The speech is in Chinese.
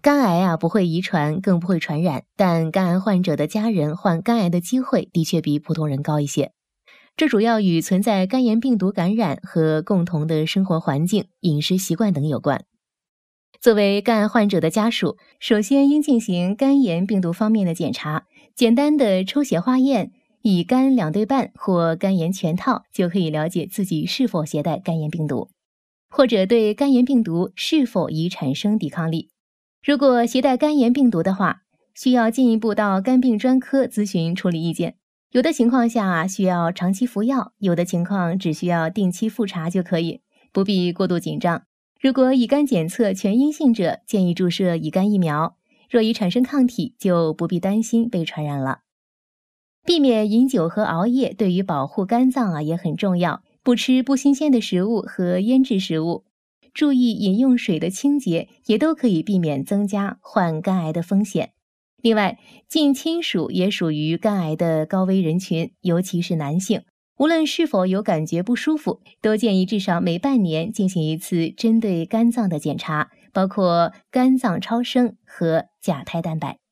肝癌不会遗传，更不会传染，但肝癌患者的家人患肝癌的机会的确比普通人高一些。这主要与存在肝炎病毒感染和共同的生活环境、饮食习惯等有关。作为肝癌患者的家属，首先应进行肝炎病毒方面的检查，简单的抽血化验，乙肝2对半或肝炎全套就可以了解自己是否携带肝炎病毒，或者对肝炎病毒是否已产生抵抗力。如果携带肝炎病毒的话，需要进一步到肝病专科咨询处理意见。有的情况下需要长期服药，有的情况只需要定期复查就可以，不必过度紧张。如果乙肝检测全阴性者，建议注射乙肝疫苗，若已产生抗体，就不必担心被传染了。避免饮酒和熬夜对于保护肝脏也很重要，不吃不新鲜的食物和腌制食物，注意饮用水的清洁，也都可以避免增加患肝癌的风险。另外，近亲属也属于肝癌的高危人群，尤其是男性，无论是否有感觉不舒服，都建议至少每半年进行一次针对肝脏的检查，包括肝脏超声和甲胎蛋白。